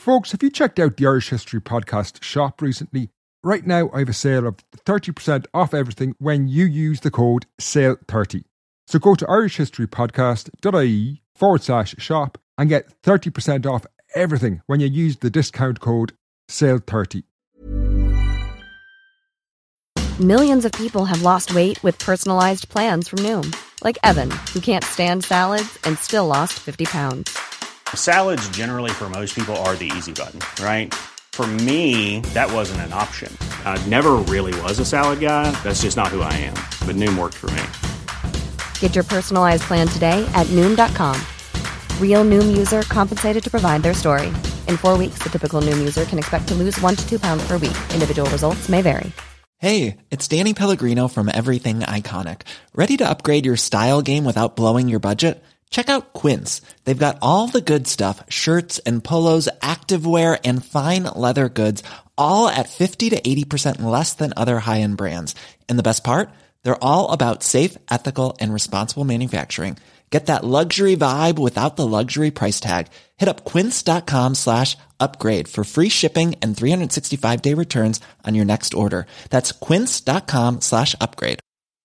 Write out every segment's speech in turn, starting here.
Folks, have you checked out the Irish History Podcast shop recently? Right now, I have a sale of 30% off everything when you use the code SALE30. So go to irishhistorypodcast.ie/shop and get 30% off everything when you use the discount code SALE30. Millions of people have lost weight with personalized plans from Noom. Like Evan, who can't stand salads and still lost 50 pounds. Salads generally for most people are the easy button, right? For me, that wasn't an option. I never really was a salad guy. That's just not who I am. But Noom worked for me. Get your personalized plan today at Noom.com. Real Noom user compensated to provide their story. In 4 weeks, the typical Noom user can expect to lose 1 to 2 pounds per week. Individual results may vary. Hey, it's Danny Pellegrino from Everything Iconic. Ready to upgrade your style game without blowing your budget? Check out Quince. They've got all the good stuff, shirts and polos, activewear, and fine leather goods, all at 50 to 80% less than other high-end brands. And the best part? They're all about safe, ethical, and responsible manufacturing. Get that luxury vibe without the luxury price tag. Hit up quince.com/upgrade for free shipping and 365-day returns on your next order. That's quince.com/upgrade.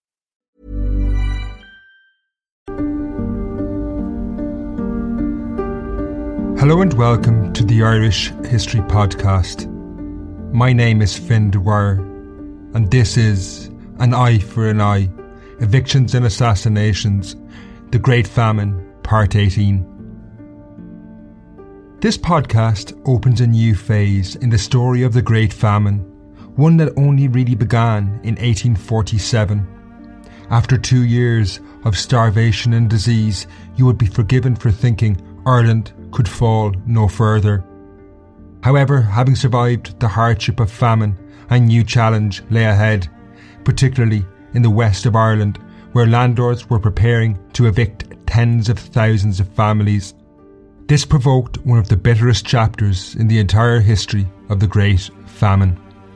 Hello and welcome to the Irish History Podcast. My name is Finn Dwyer, and this is An Eye for an Eye, Evictions and Assassinations, The Great Famine, Part 18. This podcast opens a new phase in the story of the Great Famine, one that only really began in 1847. After 2 years of starvation and disease, you would be forgiven for thinking Ireland could fall no further. However, having survived the hardship of famine, a new challenge lay ahead, particularly in the west of Ireland, where landlords were preparing to evict tens of thousands of families. This provoked one of the bitterest chapters in the entire history of the Great Famine.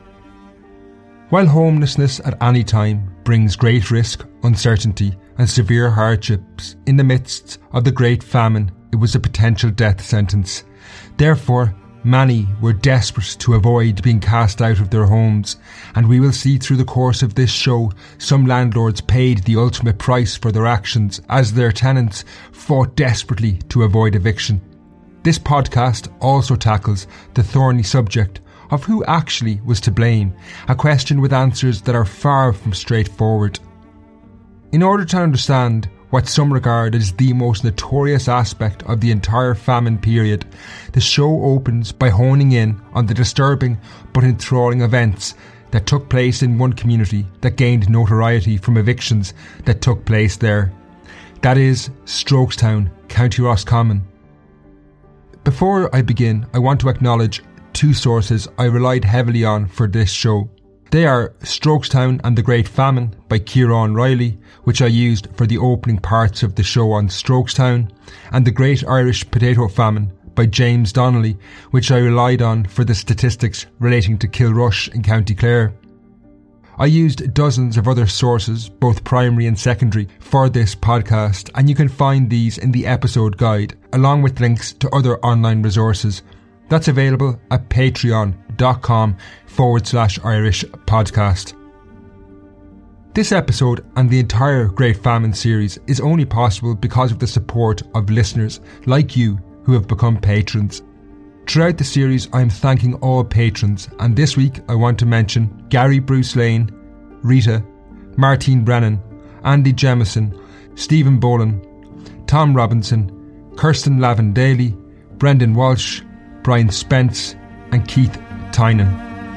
While homelessness at any time brings great risk, uncertainty and severe hardships, in the midst of the Great Famine it was a potential death sentence. Therefore, many were desperate to avoid being cast out of their homes, and we will see through the course of this show some landlords paid the ultimate price for their actions as their tenants fought desperately to avoid eviction. This podcast also tackles the thorny subject of who actually was to blame, a question with answers that are far from straightforward. In order to understand what some regard as the most notorious aspect of the entire famine period, the show opens by honing in on the disturbing but enthralling events that took place in one community that gained notoriety from evictions that took place there. That is Strokestown, County Roscommon. Before I begin, I want to acknowledge 2 sources I relied heavily on for this show. They are Strokestown and the Great Famine by Kieran Riley, which I used for the opening parts of the show on Strokestown, and The Great Irish Potato Famine by James Donnelly, which I relied on for the statistics relating to Kilrush in County Clare. I used dozens of other sources, both primary and secondary, for this podcast, and you can find these in the episode guide, along with links to other online resources. That's available at patreon.com/Irish podcast. This episode and the entire Great Famine series is only possible because of the support of listeners like you who have become patrons. Throughout the series I am thanking all patrons, and this week I want to mention Gary Bruce Lane, Rita, Martine Brennan, Andy Jemison, Stephen Boland, Tom Robinson, Kirsten Lavin Daly, Brendan Walsh, Brian Spence and Keith Tynan.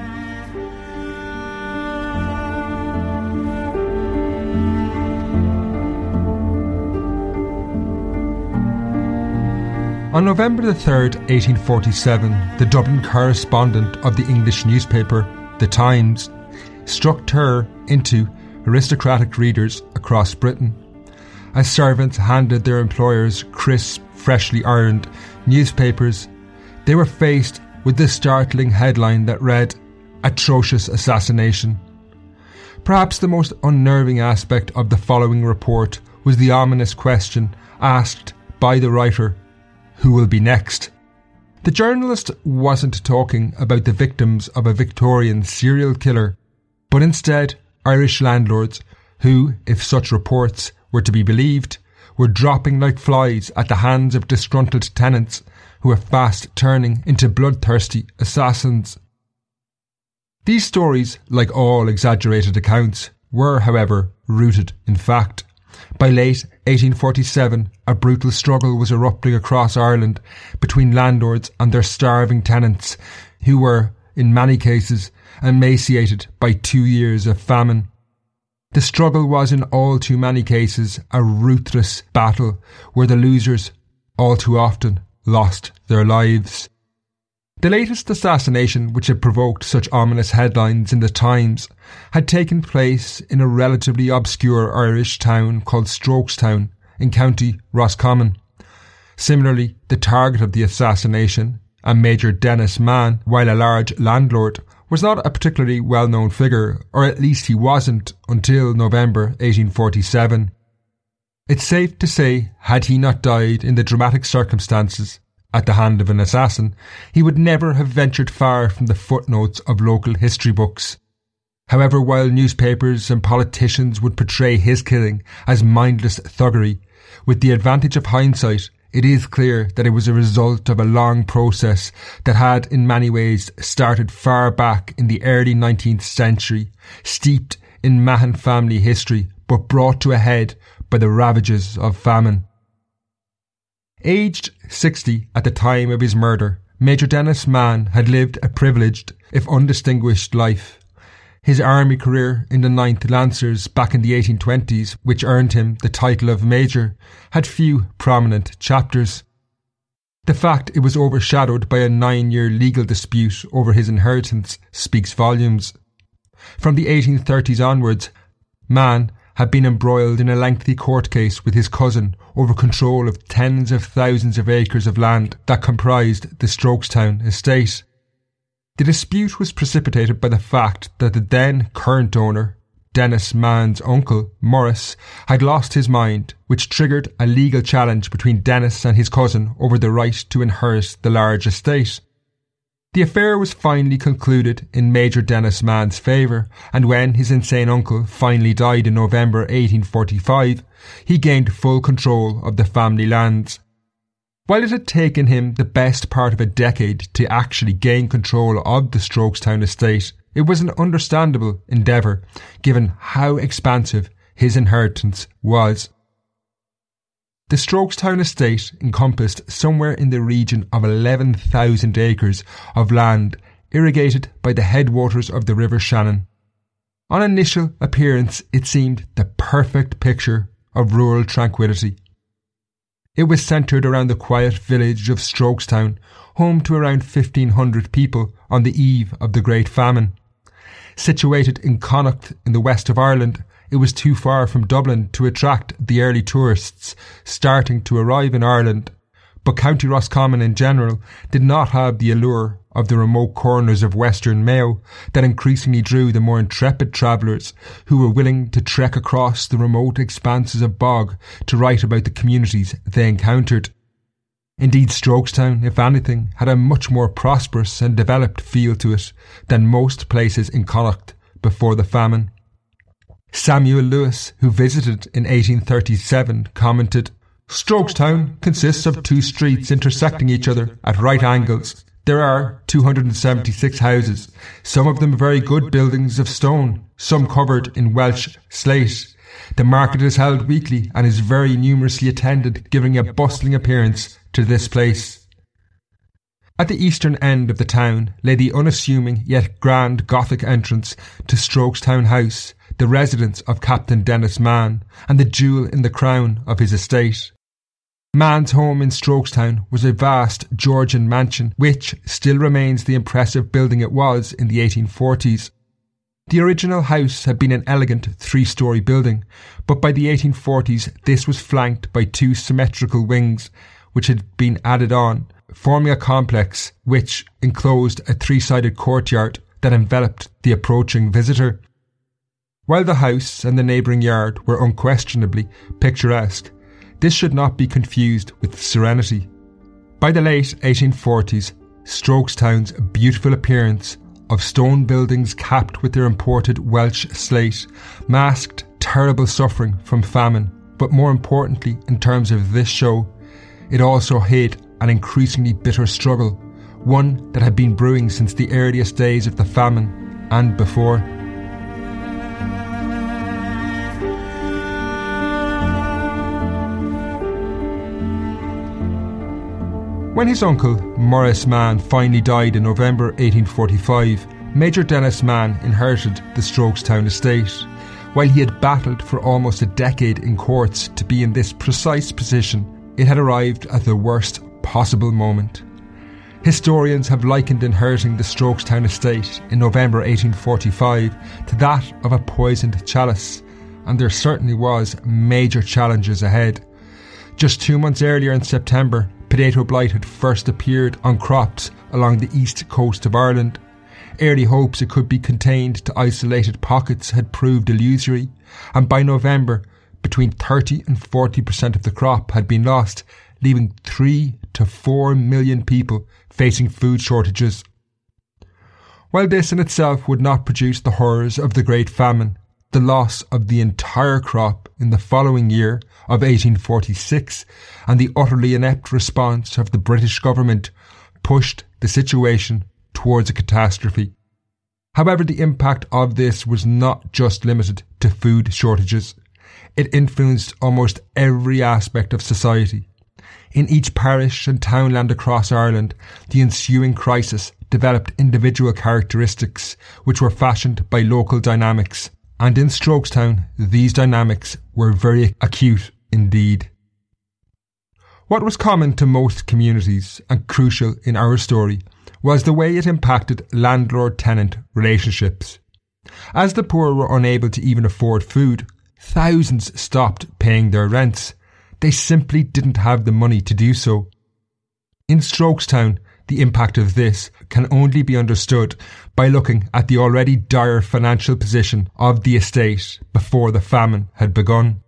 On November the 3rd, 1847, the Dublin correspondent of the English newspaper, The Times, struck terror into aristocratic readers across Britain. As servants handed their employers crisp, freshly ironed newspapers, they were faced with this startling headline that read, "Atrocious Assassination." Perhaps the most unnerving aspect of the following report was the ominous question asked by the writer, who will be next? The journalist wasn't talking about the victims of a Victorian serial killer, but instead Irish landlords who, if such reports were to be believed, were dropping like flies at the hands of disgruntled tenants who were fast turning into bloodthirsty assassins. These stories, like all exaggerated accounts, were, however, rooted in fact. By late 1847, a brutal struggle was erupting across Ireland between landlords and their starving tenants, who were, in many cases, emaciated by 2 years of famine. The struggle was in all too many cases a ruthless battle where the losers, all too often, lost their lives. The latest assassination, which had provoked such ominous headlines in the Times, had taken place in a relatively obscure Irish town called Strokestown in County Roscommon. Similarly, the target of the assassination, a Major Dennis Mann, while a large landlord, was not a particularly well-known figure, or at least he wasn't until November 1847. It's safe to say, had he not died in the dramatic circumstances at the hand of an assassin, he would never have ventured far from the footnotes of local history books. However, while newspapers and politicians would portray his killing as mindless thuggery, with the advantage of hindsight, it is clear that it was a result of a long process that had in many ways started far back in the early 19th century, steeped in Mahon family history, but brought to a head by the ravages of famine. Aged 60 at the time of his murder, Major Dennis Mann had lived a privileged, if undistinguished, life. His army career in the 9th Lancers back in the 1820s, which earned him the title of Major, had few prominent chapters. The fact it was overshadowed by a 9-year legal dispute over his inheritance speaks volumes. From the 1830s onwards, Mann had been embroiled in a lengthy court case with his cousin over control of tens of thousands of acres of land that comprised the Strokestown estate. The dispute was precipitated by the fact that the then current owner, Dennis Mann's uncle, Morris, had lost his mind, which triggered a legal challenge between Dennis and his cousin over the right to inherit the large estate. The affair was finally concluded in Major Dennis Mann's favour, and when his insane uncle finally died in November 1845, he gained full control of the family lands. While it had taken him the best part of a decade to actually gain control of the Strokestown estate, it was an understandable endeavour, given how expansive his inheritance was. The Strokestown estate encompassed somewhere in the region of 11,000 acres of land irrigated by the headwaters of the River Shannon. On initial appearance, it seemed the perfect picture of rural tranquillity. It was centred around the quiet village of Strokestown, home to around 1,500 people on the eve of the Great Famine. Situated in Connacht in the west of Ireland, it was too far from Dublin to attract the early tourists starting to arrive in Ireland, but County Roscommon in general did not have the allure of the remote corners of Western Mayo that increasingly drew the more intrepid travellers who were willing to trek across the remote expanses of bog to write about the communities they encountered. Indeed, Strokestown, if anything, had a much more prosperous and developed feel to it than most places in Connacht before the famine. Samuel Lewis, who visited in 1837, commented, "Strokestown consists of 2 streets intersecting each other at right angles. There are 276 houses, some of them very good buildings of stone, some covered in Welsh slate. The market is held weekly and is very numerously attended, giving a bustling appearance to this place." At the eastern end of the town lay the unassuming yet grand Gothic entrance to Strokestown House, the residence of Captain Dennis Mann, and the jewel in the crown of his estate. Mann's home in Strokestown was a vast Georgian mansion, which still remains the impressive building it was in the 1840s. The original house had been an elegant 3-storey building, but by the 1840s this was flanked by 2 symmetrical wings, which had been added on, forming a complex which enclosed a 3-sided courtyard that enveloped the approaching visitor. While the house and the neighbouring yard were unquestionably picturesque, this should not be confused with serenity. By the late 1840s, Strokestown's beautiful appearance of stone buildings capped with their imported Welsh slate masked terrible suffering from famine, but more importantly, in terms of this show, it also hid an increasingly bitter struggle, one that had been brewing since the earliest days of the famine and before. When his uncle, Maurice Mann, finally died in November 1845, Major Dennis Mann inherited the Strokestown estate. While he had battled for almost a decade in courts to be in this precise position, it had arrived at the worst possible moment. Historians have likened inheriting the Strokestown estate in November 1845 to that of a poisoned chalice, and there certainly was major challenges ahead. Just 2 months earlier in September, potato blight had first appeared on crops along the east coast of Ireland. Early hopes it could be contained to isolated pockets had proved illusory, and by November, between 30 and 40% of the crop had been lost, leaving 3 to 4 million people facing food shortages. While this in itself would not produce the horrors of the Great Famine, the loss of the entire crop in the following year of 1846 and the utterly inept response of the British government pushed the situation towards a catastrophe. However, the impact of this was not just limited to food shortages. It influenced almost every aspect of society. In each parish and townland across Ireland, the ensuing crisis developed individual characteristics which were fashioned by local dynamics, and in Strokestown these dynamics were very acute indeed. What was common to most communities and crucial in our story was the way it impacted landlord-tenant relationships. As the poor were unable to even afford food, thousands stopped paying their rents. They simply didn't have the money to do so. In Strokestown, the impact of this can only be understood by looking at the already dire financial position of the estate before the famine had begun.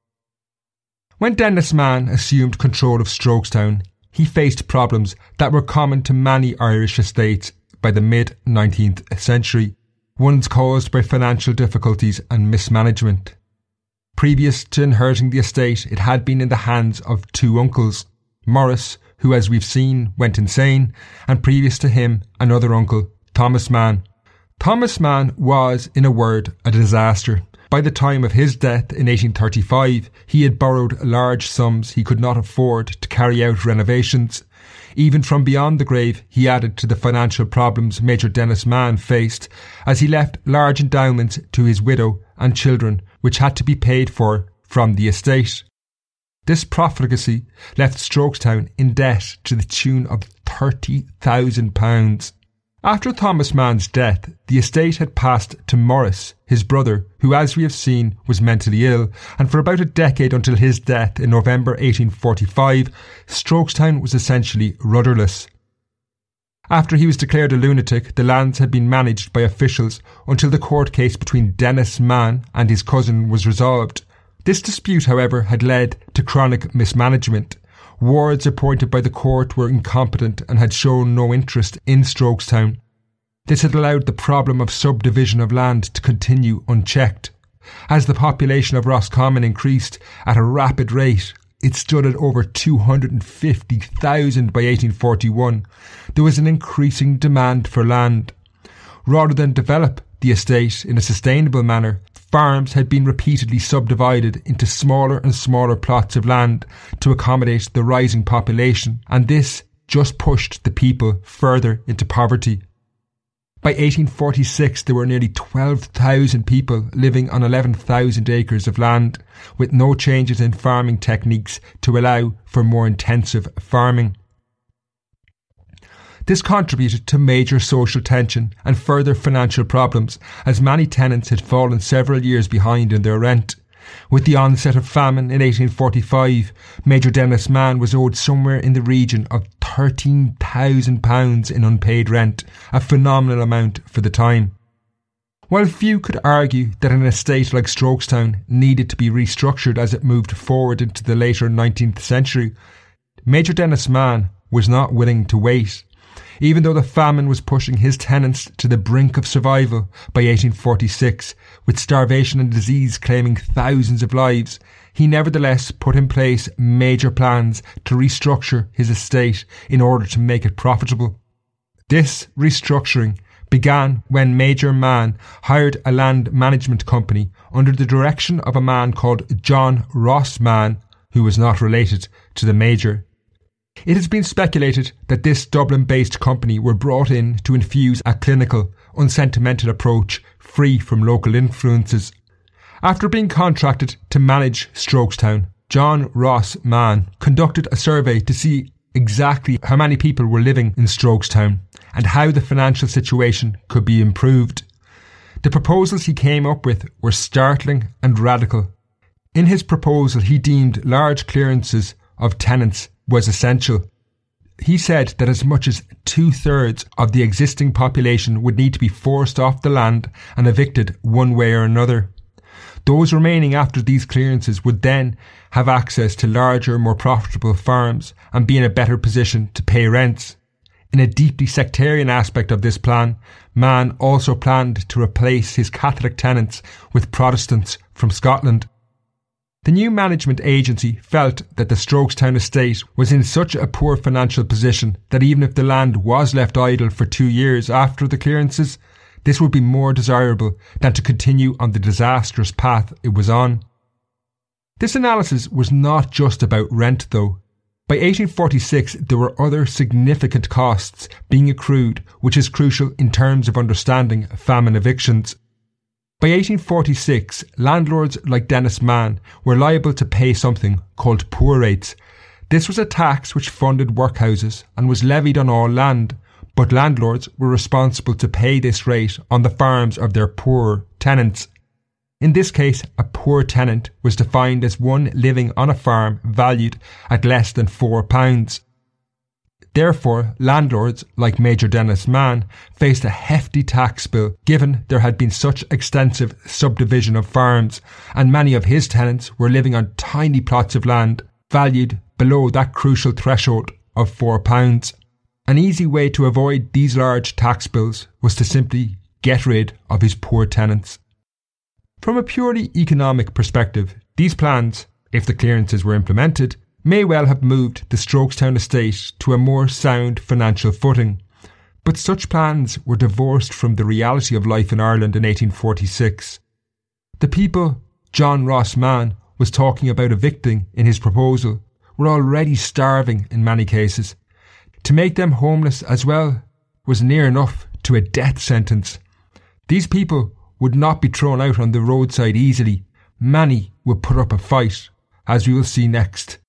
When Dennis Mann assumed control of Strokestown, he faced problems that were common to many Irish estates by the mid-19th century, ones caused by financial difficulties and mismanagement. Previous to inheriting the estate, it had been in the hands of 2 uncles, Maurice, who as we've seen went insane, and previous to him another uncle, Thomas Mann. Thomas Mann was, in a word, a disaster. By the time of his death in 1835, he had borrowed large sums he could not afford to carry out renovations. Even from beyond the grave, he added to the financial problems Major Dennis Mann faced, as he left large endowments to his widow and children, which had to be paid for from the estate. This profligacy left Strokestown in debt to the tune of £30,000. After Thomas Mann's death, the estate had passed to Maurice, his brother, who, as we have seen, was mentally ill, and for about a decade until his death in November 1845, Strokestown was essentially rudderless. After he was declared a lunatic, the lands had been managed by officials until the court case between Dennis Mann and his cousin was resolved. This dispute, however, had led to chronic mismanagement. Wards appointed by the court were incompetent and had shown no interest in Strokestown. This had allowed the problem of subdivision of land to continue unchecked. As the population of Roscommon increased at a rapid rate, it stood at over 250,000 by 1841. There was an increasing demand for land. Rather than develop the estate in a sustainable manner, farms had been repeatedly subdivided into smaller and smaller plots of land to accommodate the rising population, and this just pushed the people further into poverty. By 1846, there were nearly 12,000 people living on 11,000 acres of land, with no changes in farming techniques to allow for more intensive farming. This contributed to major social tension and further financial problems, as many tenants had fallen several years behind in their rent. With the onset of famine in 1845, Major Dennis Mann was owed somewhere in the region of £13,000 in unpaid rent, a phenomenal amount for the time. While few could argue that an estate like Strokestown needed to be restructured as it moved forward into the later 19th century, Major Dennis Mann was not willing to wait. Even though the famine was pushing his tenants to the brink of survival by 1846, with starvation and disease claiming thousands of lives, he nevertheless put in place major plans to restructure his estate in order to make it profitable. This restructuring began when Major Mann hired a land management company under the direction of a man called John Ross Mann, who was not related to the Major. It has been speculated that this Dublin-based company were brought in to infuse a clinical, unsentimental approach free from local influences. After being contracted to manage Strokestown, John Ross Mann conducted a survey to see exactly how many people were living in Strokestown and how the financial situation could be improved. The proposals he came up with were startling and radical. In his proposal, he deemed large clearances of tenants was essential. He said that as much as 2/3 of the existing population would need to be forced off the land and evicted one way or another. Those remaining after these clearances would then have access to larger, more profitable farms and be in a better position to pay rents. In a deeply sectarian aspect of this plan, Mann also planned to replace his Catholic tenants with Protestants from Scotland. The new management agency felt that the Strokestown estate was in such a poor financial position that even if the land was left idle for 2 years after the clearances, this would be more desirable than to continue on the disastrous path it was on. This analysis was not just about rent, though. By 1846, there were other significant costs being accrued, which is crucial in terms of understanding famine evictions. By 1846, landlords like Dennis Mann were liable to pay something called poor rates. This was a tax which funded workhouses and was levied on all land, but landlords were responsible to pay this rate on the farms of their poor tenants. In this case, a poor tenant was defined as one living on a farm valued at less than £4. Therefore, landlords like Major Dennis Mann faced a hefty tax bill given there had been such extensive subdivision of farms, and many of his tenants were living on tiny plots of land valued below that crucial threshold of £4. An easy way to avoid these large tax bills was to simply get rid of his poor tenants. From a purely economic perspective, these plans, if the clearances were implemented, may well have moved the Strokestown estate to a more sound financial footing. But such plans were divorced from the reality of life in Ireland in 1846. The people John Ross Mann was talking about evicting in his proposal were already starving in many cases. To make them homeless as well was near enough to a death sentence. These people would not be thrown out on the roadside easily. Many would put up a fight, as we will see next.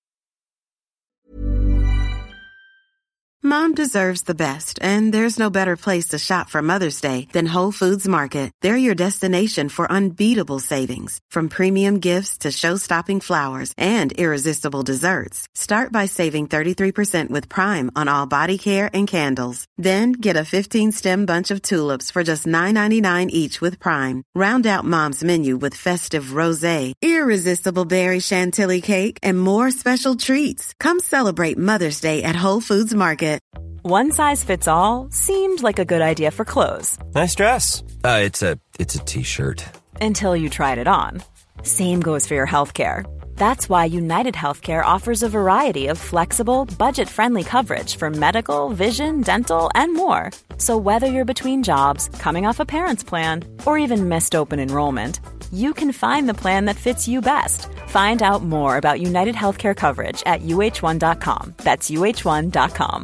Mom deserves the best, and there's no better place to shop for Mother's Day than Whole Foods Market. They're your destination for unbeatable savings, from premium gifts to show-stopping flowers and irresistible desserts. Start by saving 33% with Prime on all body care and candles. Then get a 15-stem bunch of tulips for just $9.99 each with Prime. Round out Mom's menu with festive rosé, irresistible berry chantilly cake, and more special treats. Come celebrate Mother's Day at Whole Foods Market. One size fits all seemed like a good idea for clothes. Nice dress. It's a t-shirt. Until you tried it on. Same goes for your healthcare. That's why United Healthcare offers a variety of flexible, budget-friendly coverage for medical, vision, dental, and more. So whether you're between jobs, coming off a parent's plan, or even missed open enrollment, you can find the plan that fits you best. Find out more about United Healthcare coverage at uh1.com. That's uh1.com.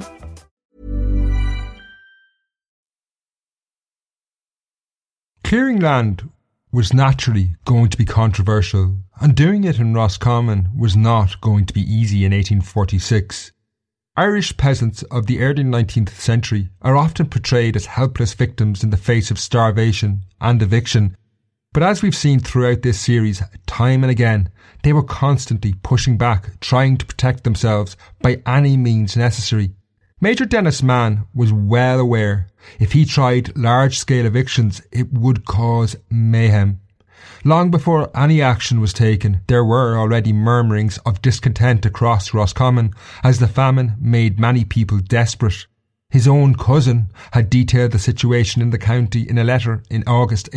Clearing land was naturally going to be controversial, and doing it in Roscommon was not going to be easy in 1846. Irish peasants of the early 19th century are often portrayed as helpless victims in the face of starvation and eviction, but as we've seen throughout this series time and again, they were constantly pushing back, trying to protect themselves by any means necessary. Major Dennis Mann was well aware if he tried large-scale evictions, it would cause mayhem. Long before any action was taken, there were already murmurings of discontent across Roscommon as the famine made many people desperate. His own cousin had detailed the situation in the county in a letter in August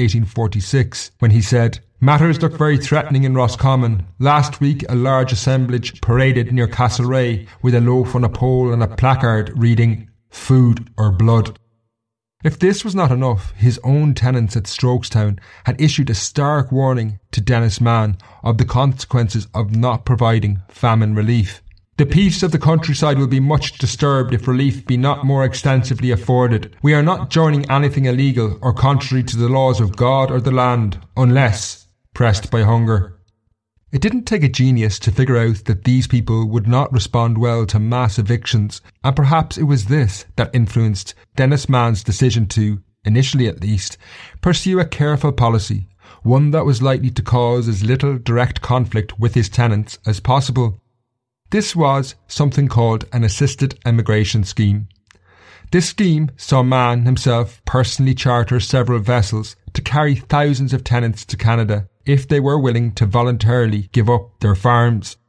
1846, when he said, "Matters look very threatening in Roscommon. Last week a large assemblage paraded near Castlereagh with a loaf on a pole and a placard reading, 'Food or Blood.'" If this was not enough, his own tenants at Strokestown had issued a stark warning to Dennis Mann of the consequences of not providing famine relief. "The peace of the countryside will be much disturbed if relief be not more extensively afforded. We are not joining anything illegal or contrary to the laws of God or the land, unless pressed by hunger." It didn't take a genius to figure out that these people would not respond well to mass evictions, and perhaps it was this that influenced Dennis Mann's decision to, initially at least, pursue a careful policy, one that was likely to cause as little direct conflict with his tenants as possible. This was something called an assisted emigration scheme. This scheme saw Mann himself personally charter several vessels to carry thousands of tenants to Canada if they were willing to voluntarily give up their farms.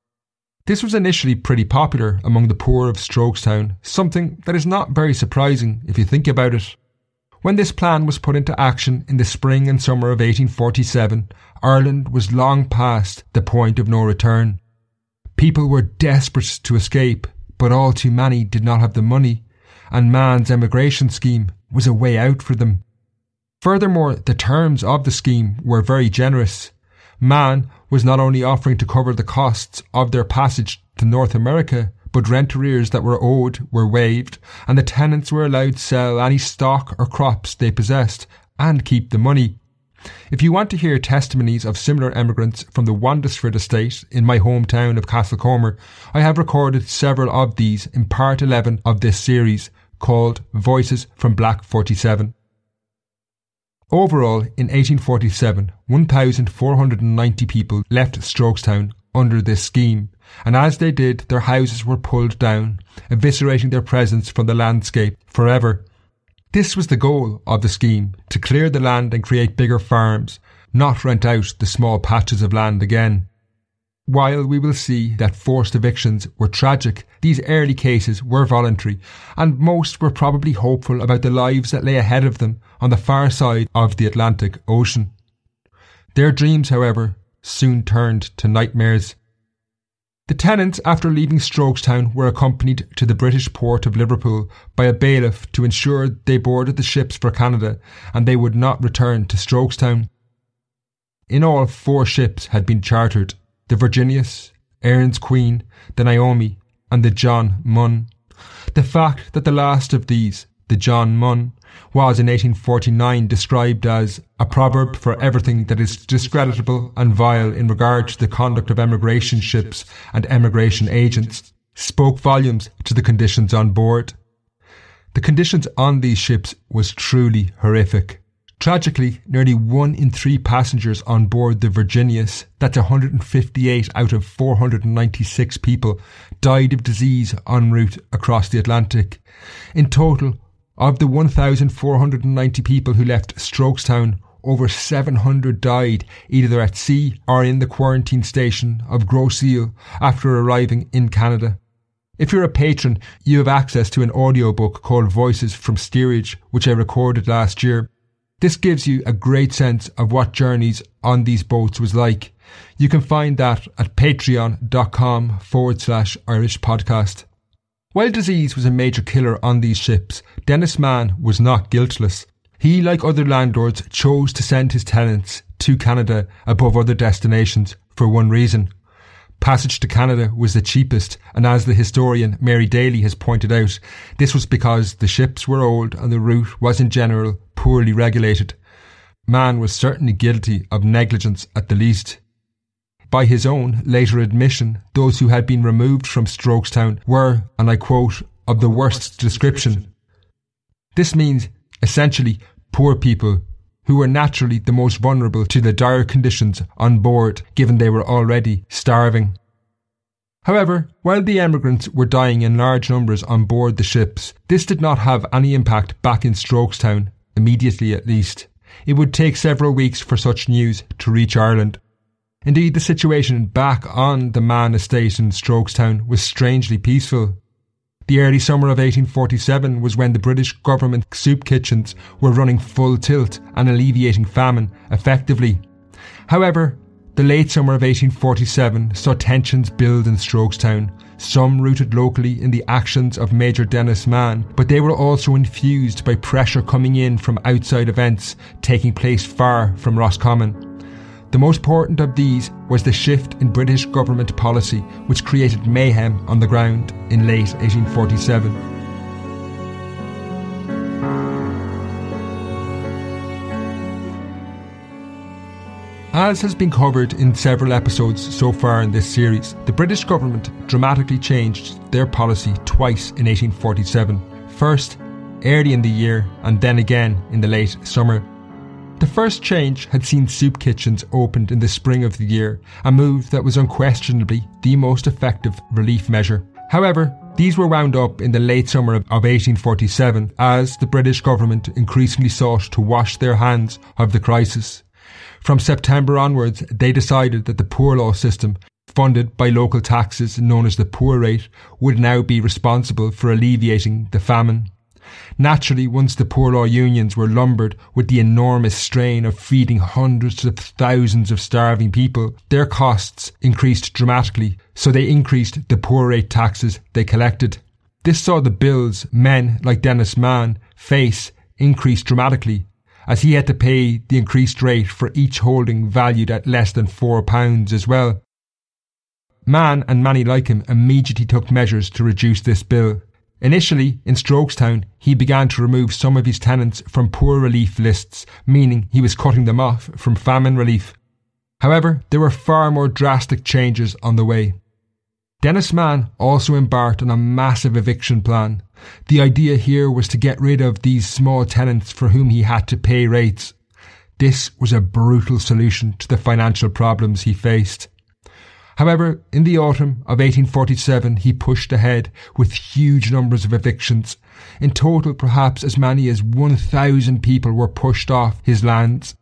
This was initially pretty popular among the poor of Strokestown, something that is not very surprising if you think about it. When this plan was put into action in the spring and summer of 1847, Ireland was long past the point of no return. People were desperate to escape, but all too many did not have the money, and Mann's emigration scheme was a way out for them. Furthermore, the terms of the scheme were very generous. Mann was not only offering to cover the costs of their passage to North America, but rent arrears that were owed were waived, and the tenants were allowed to sell any stock or crops they possessed and keep the money. If you want to hear testimonies of similar emigrants from the Wandesford estate in my hometown of Castlecomer, I have recorded several of these in part 11 of this series, called Voices from Black 47. Overall, in 1847, 1,490 people left Strokestown under this scheme, and as they did, their houses were pulled down, eviscerating their presence from the landscape forever. This was the goal of the scheme, to clear the land and create bigger farms, not rent out the small patches of land again. While we will see that forced evictions were tragic, these early cases were voluntary, and most were probably hopeful about the lives that lay ahead of them on the far side of the Atlantic Ocean. Their dreams, however, soon turned to nightmares. The tenants, after leaving Strokestown, were accompanied to the British port of Liverpool by a bailiff to ensure they boarded the ships for Canada and they would not return to Strokestown. In all, 4 ships had been chartered: the Virginius, Erin's Queen, the Naomi, and the John Munn. The fact that the last of these, the John Munn, was in 1849 described as a proverb for everything that is discreditable and vile in regard to the conduct of emigration ships and emigration agents, spoke volumes to the conditions on board. The conditions on these ships was truly horrific. Tragically, nearly 1 in 3 passengers on board the Virginius, that's 158 out of 496 people, died of disease en route across the Atlantic. In total, of the 1,490 people who left Strokestown, over 700 died either at sea or in the quarantine station of Gros Isle after arriving in Canada. If you're a patron, you have access to an audiobook called Voices from Steerage, which I recorded last year. This gives you a great sense of what journeys on these boats was like. You can find that at patreon.com/Irish podcast. While disease was a major killer on these ships, Dennis Mann was not guiltless. He, like other landlords, chose to send his tenants to Canada above other destinations for one reason. Passage to Canada was the cheapest, and as the historian Mary Daly has pointed out, this was because the ships were old and the route was in general poorly regulated. Mann was certainly guilty of negligence at the least. By his own later admission, those who had been removed from Strokestown were, and I quote, of the worst description. This means, essentially, poor people who were naturally the most vulnerable to the dire conditions on board, given they were already starving. However, while the emigrants were dying in large numbers on board the ships, this did not have any impact back in Strokestown, immediately at least. It would take several weeks for such news to reach Ireland. Indeed, the situation back on the Mann estate in Strokestown was strangely peaceful. The early summer of 1847 was when the British government soup kitchens were running full tilt and alleviating famine effectively. However, the late summer of 1847 saw tensions build in Strokestown, some rooted locally in the actions of Major Dennis Mann, but they were also infused by pressure coming in from outside events taking place far from Roscommon. The most important of these was the shift in British government policy, which created mayhem on the ground in late 1847. As has been covered in several episodes so far in this series, the British government dramatically changed their policy twice in 1847. First, early in the year, and then again in the late summer. The first change had seen soup kitchens opened in the spring of the year, a move that was unquestionably the most effective relief measure. However, these were wound up in the late summer of 1847 as the British government increasingly sought to wash their hands of the crisis. From September onwards, they decided that the poor law system, funded by local taxes known as the poor rate, would now be responsible for alleviating the famine. Naturally, once the poor law unions were lumbered with the enormous strain of feeding hundreds of thousands of starving people, their costs increased dramatically, so they increased the poor rate taxes they collected. This saw the bills men like Dennis Mann face increase dramatically, as he had to pay the increased rate for each holding valued at less than £4 as well. Mann and many like him immediately took measures to reduce this bill. Initially, in Strokestown, he began to remove some of his tenants from poor relief lists, meaning he was cutting them off from famine relief. However, there were far more drastic changes on the way. Dennis Mann also embarked on a massive eviction plan. The idea here was to get rid of these small tenants for whom he had to pay rates. This was a brutal solution to the financial problems he faced. However, in the autumn of 1847, he pushed ahead with huge numbers of evictions. In total, perhaps as many as 1,000 people were pushed off his lands.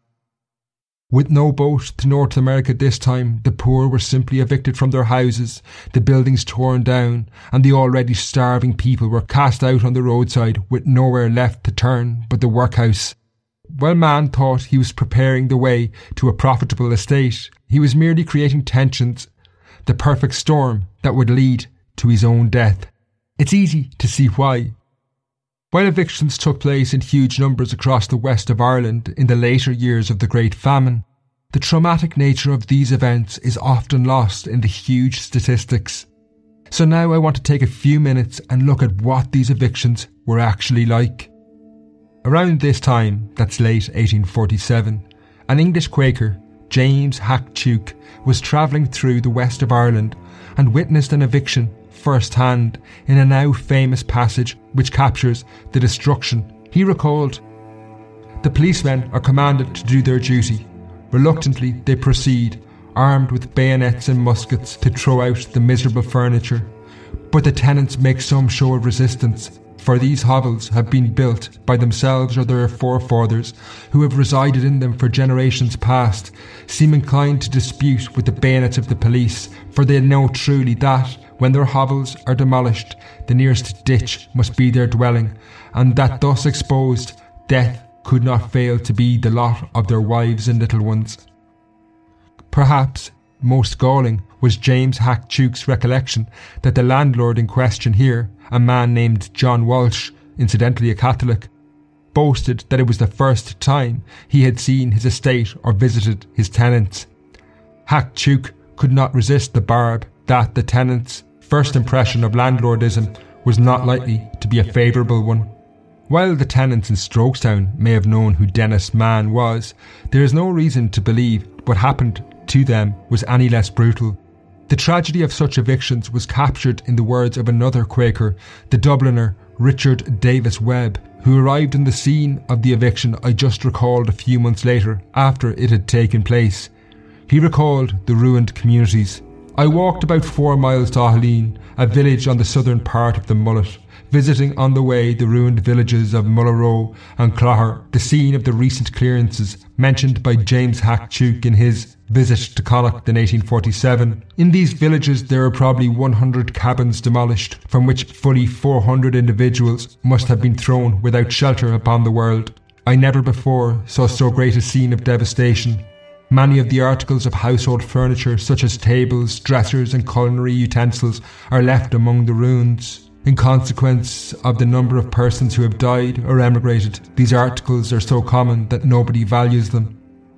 With no boat to North America this time, the poor were simply evicted from their houses, the buildings torn down, and the already starving people were cast out on the roadside with nowhere left to turn but the workhouse. While Mann thought he was preparing the way to a profitable estate, he was merely creating tensions, the perfect storm that would lead to his own death. It's easy to see why. While evictions took place in huge numbers across the west of Ireland in the later years of the Great Famine, the traumatic nature of these events is often lost in the huge statistics. So now I want to take a few minutes and look at what these evictions were actually like. Around this time, that's late 1847, an English Quaker, James Hack Tuke, was travelling through the west of Ireland and witnessed an eviction first-hand in a now famous passage which captures the destruction. He recalled, "The policemen are commanded to do their duty. Reluctantly they proceed, armed with bayonets and muskets, to throw out the miserable furniture. But the tenants make some show of resistance, for these hovels have been built by themselves or their forefathers, who have resided in them for generations past, seem inclined to dispute with the bayonets of the police, for they know truly that, when their hovels are demolished, the nearest ditch must be their dwelling, and that thus exposed, death could not fail to be the lot of their wives and little ones." Perhaps most galling was James Hack Tuke's recollection that the landlord in question here, a man named John Walsh, incidentally a Catholic, boasted that it was the first time he had seen his estate or visited his tenants. Hack Tuke could not resist the barb that the tenants' first impression of landlordism was not likely to be a favourable one. While the tenants in Strokestown may have known who Dennis Mann was, there is no reason to believe what happened to them was any less brutal. The tragedy of such evictions was captured in the words of another Quaker, the Dubliner Richard Davis Webb, who arrived on the scene of the eviction I just recalled a few months later after it had taken place. He recalled the ruined communities. "I walked about 4 miles to Ahleen, a village on the southern part of the Mullet, visiting on the way the ruined villages of Mullarow and Clogher, the scene of the recent clearances mentioned by James Hack Tuke in his visit to Connacht in 1847. In these villages there are probably 100 cabins demolished, from which fully 400 individuals must have been thrown without shelter upon the world. I never before saw so great a scene of devastation. Many of the articles of household furniture, such as tables, dressers and culinary utensils, are left among the ruins. In consequence of the number of persons who have died or emigrated, these articles are so common that nobody values them.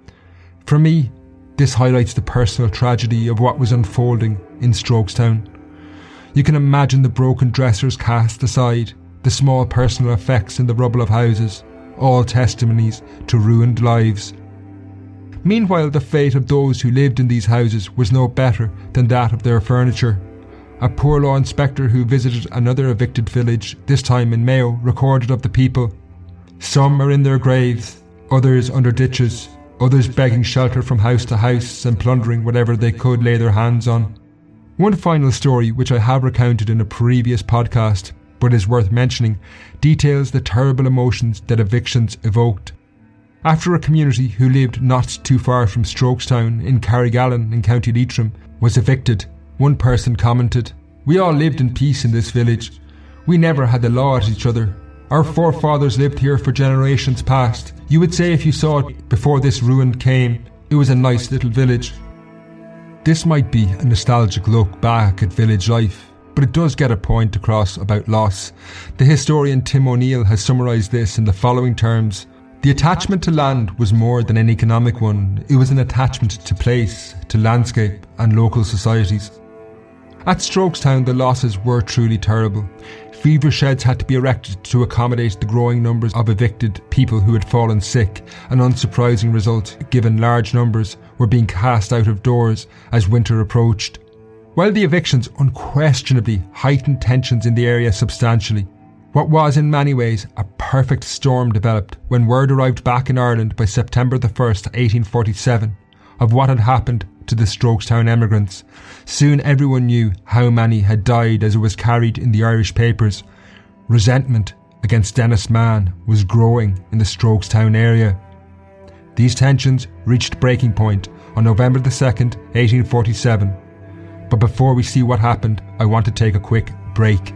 For me, this highlights the personal tragedy of what was unfolding in Strokestown. You can imagine the broken dressers cast aside, the small personal effects in the rubble of houses, all testimonies to ruined lives. Meanwhile, the fate of those who lived in these houses was no better than that of their furniture. A poor law inspector who visited another evicted village, this time in Mayo, recorded of the people. Some are in their graves, others under ditches, others begging shelter from house to house and plundering whatever they could lay their hands on. One final story, which I have recounted in a previous podcast, but is worth mentioning, details the terrible emotions that evictions evoked. After a community who lived not too far from Strokestown in Carrigallen in County Leitrim was evicted, one person commented, "We all lived in peace in this village. We never had the law at each other. Our forefathers lived here for generations past. You would say if you saw it before this ruin came, it was a nice little village." This might be a nostalgic look back at village life, but it does get a point across about loss. The historian Tim O'Neill has summarised this in the following terms: "The attachment to land was more than an economic one. It was an attachment to place, to landscape and local societies." At Strokestown, the losses were truly terrible. Fever sheds had to be erected to accommodate the growing numbers of evicted people who had fallen sick, an unsurprising result given large numbers were being cast out of doors as winter approached. While the evictions unquestionably heightened tensions in the area substantially, what was in many ways a perfect storm developed when word arrived back in Ireland by September the 1st, 1847, of what had happened to the Strokestown emigrants. Soon everyone knew how many had died as it was carried in the Irish papers. Resentment against Dennis Mann was growing in the Strokestown area. These tensions reached breaking point on November the 2nd, 1847. But before we see what happened, I want to take a quick break.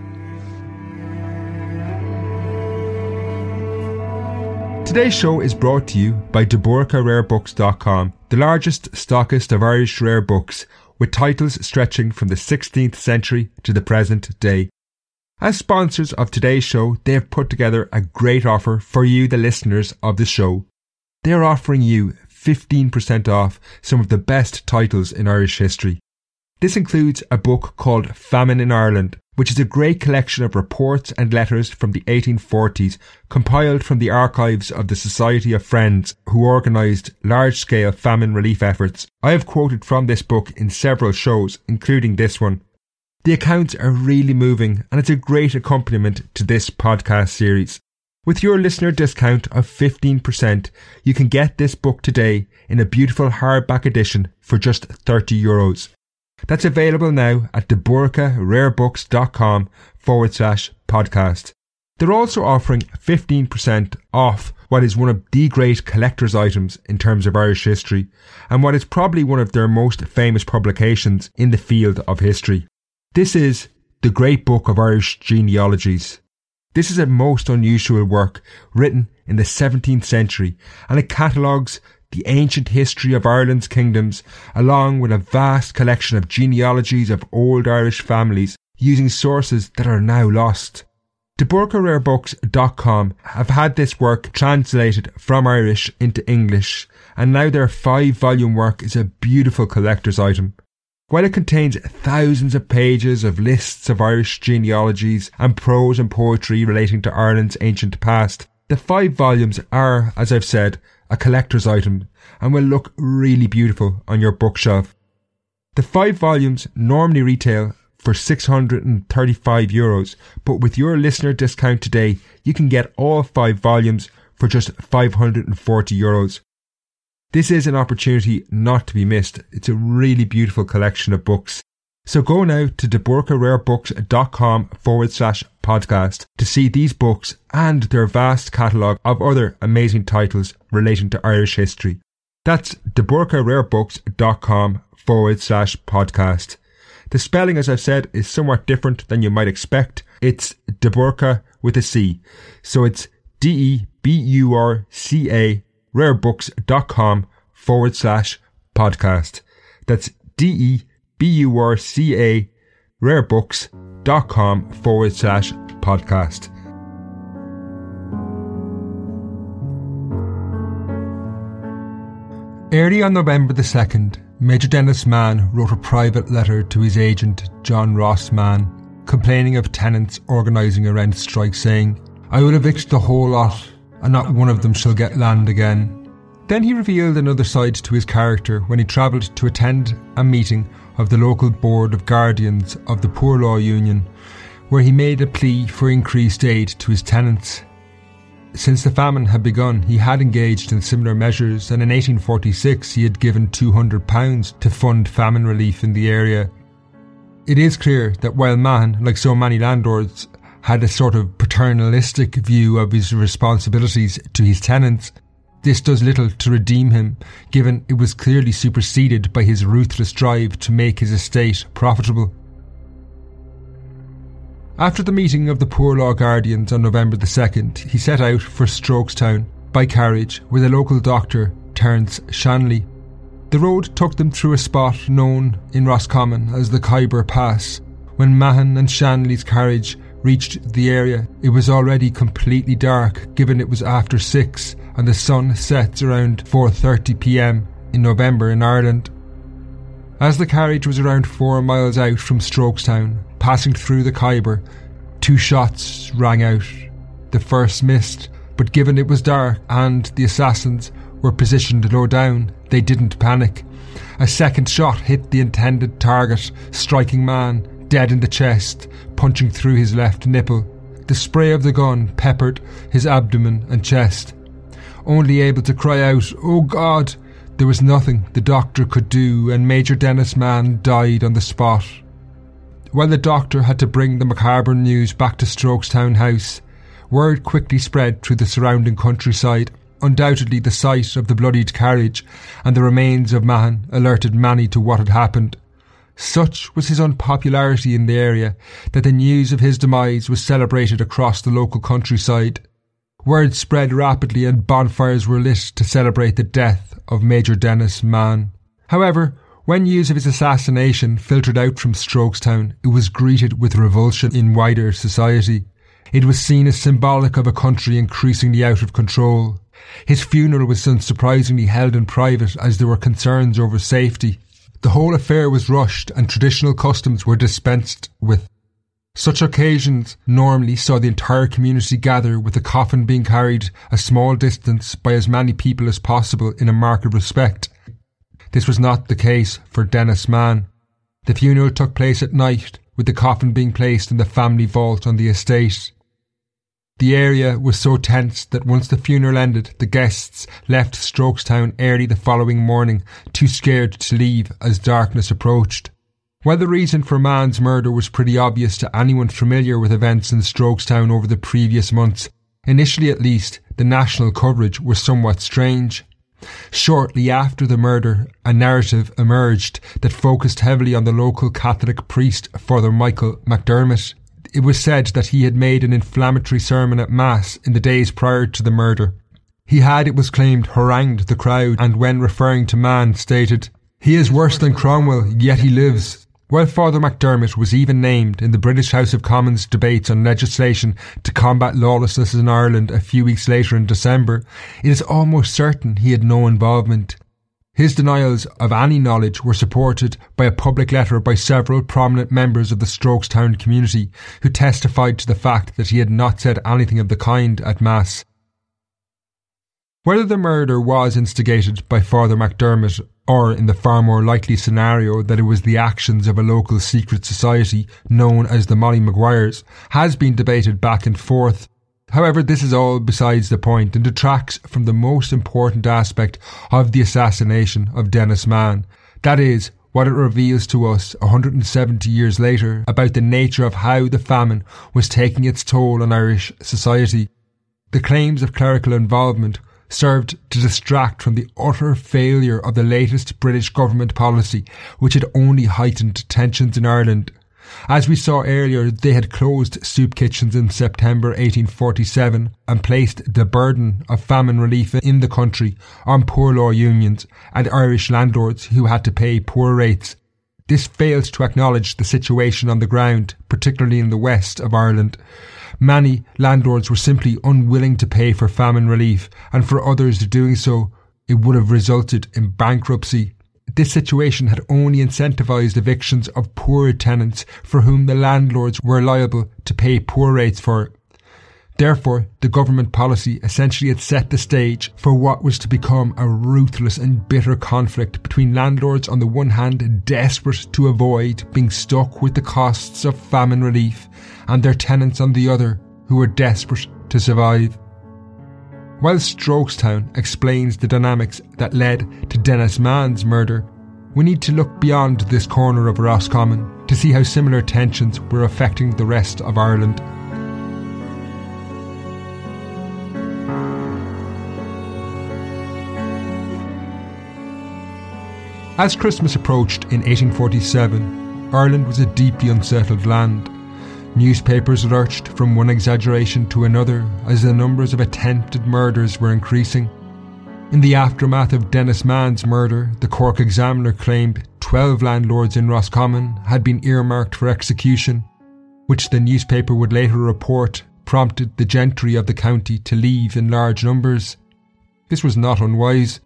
Today's show is brought to you by DeBorcaRareBooks.com, the largest stockist of Irish rare books, with titles stretching from the 16th century to the present day. As sponsors of today's show, they have put together a great offer for you, the listeners of the show. They are offering you 15% off some of the best titles in Irish history. This includes a book called Famine in Ireland, which is a great collection of reports and letters from the 1840s, compiled from the archives of the Society of Friends, who organised large-scale famine relief efforts. I have quoted from this book in several shows, including this one. The accounts are really moving, and it's a great accompaniment to this podcast series. With your listener discount of 15%, you can get this book today in a beautiful hardback edition for just €30. That's available now at DeBorcaRareBooks.com/podcast. They're also offering 15% off what is one of the great collector's items in terms of Irish history, and what is probably one of their most famous publications in the field of history. This is The Great Book of Irish Genealogies. This is a most unusual work written in the 17th century, and it catalogues the ancient history of Ireland's kingdoms, along with a vast collection of genealogies of old Irish families using sources that are now lost. DeBorcaRareBooks.com have had this work translated from Irish into English, and now their 5-volume work is a beautiful collector's item. While it contains thousands of pages of lists of Irish genealogies and prose and poetry relating to Ireland's ancient past, the 5 volumes are, as I've said, a collector's item and will look really beautiful on your bookshelf. The 5 volumes normally retail for €635, but with your listener discount today, you can get all 5 volumes for just €540. This is an opportunity not to be missed. It's a really beautiful collection of books. So go now to deborkararebooks.com/podcast to see these books and their vast catalogue of other amazing titles relating to Irish history. That's deborkararebooks.com/podcast. The spelling, as I've said, is somewhat different than you might expect. It's Deborka with a C. So it's DEBURCA rarebooks.com/podcast. That's DEBURCA rarebooks.com/podcast. Early on November the 2nd, Major Dennis Mann wrote a private letter to his agent, John Ross Mann, complaining of tenants organising a rent strike, saying, "I will evict the whole lot, and not one of them shall get land again." Then he revealed another side to his character when he travelled to attend a meeting of the local Board of Guardians of the Poor Law Union, where he made a plea for increased aid to his tenants. Since the famine had begun, he had engaged in similar measures, and in 1846 he had given £200 to fund famine relief in the area. It is clear that while Mann, like so many landlords, had a sort of paternalistic view of his responsibilities to his tenants, this does little to redeem him, given it was clearly superseded by his ruthless drive to make his estate profitable. After the meeting of the Poor Law Guardians on November the 2nd, he set out for Strokestown by carriage with a local doctor, Terence Shanley. The road took them through a spot known in Roscommon as the Khyber Pass. When Mahon and Shanley's carriage reached the area, it was already completely dark, given it was after 6 and the sun sets around 4:30 p.m. in November in Ireland. As the carriage was around 4 miles out from Strokestown, passing through the Khyber, 2 shots rang out. The first missed, but given it was dark and the assassins were positioned low down, they didn't panic. A second shot hit the intended target, striking Mann dead in the chest, punching through his left nipple. The spray of the gun peppered his abdomen and chest. Only able to cry out, "Oh God!" there was nothing the doctor could do, and Major Dennis Mann died on the spot. While the doctor had to bring the macabre news back to Strokestown House, word quickly spread through the surrounding countryside. Undoubtedly the sight of the bloodied carriage and the remains of Mahon alerted many to what had happened. Such was his unpopularity in the area that the news of his demise was celebrated across the local countryside. Word spread rapidly and bonfires were lit to celebrate the death of Major Dennis Mann. However, when news of his assassination filtered out from Strokestown, it was greeted with revulsion in wider society. It was seen as symbolic of a country increasingly out of control. His funeral was unsurprisingly held in private as there were concerns over safety. The whole affair was rushed and traditional customs were dispensed with. Such occasions normally saw the entire community gather, with the coffin being carried a small distance by as many people as possible in a mark of respect. This was not the case for Dennis Mann. The funeral took place at night, with the coffin being placed in the family vault on the estate. The area was so tense that once the funeral ended, the guests left Strokestown early the following morning, too scared to leave as darkness approached. While the reason for Mann's murder was pretty obvious to anyone familiar with events in Strokestown over the previous months, initially at least, the national coverage was somewhat strange. Shortly after the murder, a narrative emerged that focused heavily on the local Catholic priest, Father Michael McDermott. It was said that he had made an inflammatory sermon at Mass in the days prior to the murder. He had, it was claimed, harangued the crowd, and when referring to Mann stated, "He is worse than Cromwell, yet he lives." While Father McDermott was even named in the British House of Commons debates on legislation to combat lawlessness in Ireland a few weeks later in December, it is almost certain he had no involvement. His denials of any knowledge were supported by a public letter by several prominent members of the Strokestown community who testified to the fact that he had not said anything of the kind at Mass. Whether the murder was instigated by Father McDermott, or in the far more likely scenario that it was the actions of a local secret society known as the Molly Maguires, has been debated back and forth. However, this is all besides the point and detracts from the most important aspect of the assassination of Dennis Mann. That is, what it reveals to us 170 years later about the nature of how the famine was taking its toll on Irish society. The claims of clerical involvement served to distract from the utter failure of the latest British government policy, which had only heightened tensions in Ireland. As we saw earlier, they had closed soup kitchens in September 1847 and placed the burden of famine relief in the country on poor law unions and Irish landlords who had to pay poor rates. This failed to acknowledge the situation on the ground, particularly in the west of Ireland. Many landlords were simply unwilling to pay for famine relief, and for others doing so, it would have resulted in bankruptcy. This situation had only incentivised evictions of poor tenants for whom the landlords were liable to pay poor rates for. Therefore, the government policy essentially had set the stage for what was to become a ruthless and bitter conflict between landlords on the one hand desperate to avoid being stuck with the costs of famine relief, and their tenants on the other who were desperate to survive. While Strokestown explains the dynamics that led to Dennis Mann's murder, we need to look beyond this corner of Roscommon to see how similar tensions were affecting the rest of Ireland. As Christmas approached in 1847, Ireland was a deeply unsettled land. Newspapers lurched from one exaggeration to another as the numbers of attempted murders were increasing. In the aftermath of Dennis Mann's murder, the Cork Examiner claimed 12 landlords in Roscommon had been earmarked for execution, which the newspaper would later report prompted the gentry of the county to leave in large numbers. This was not unwise.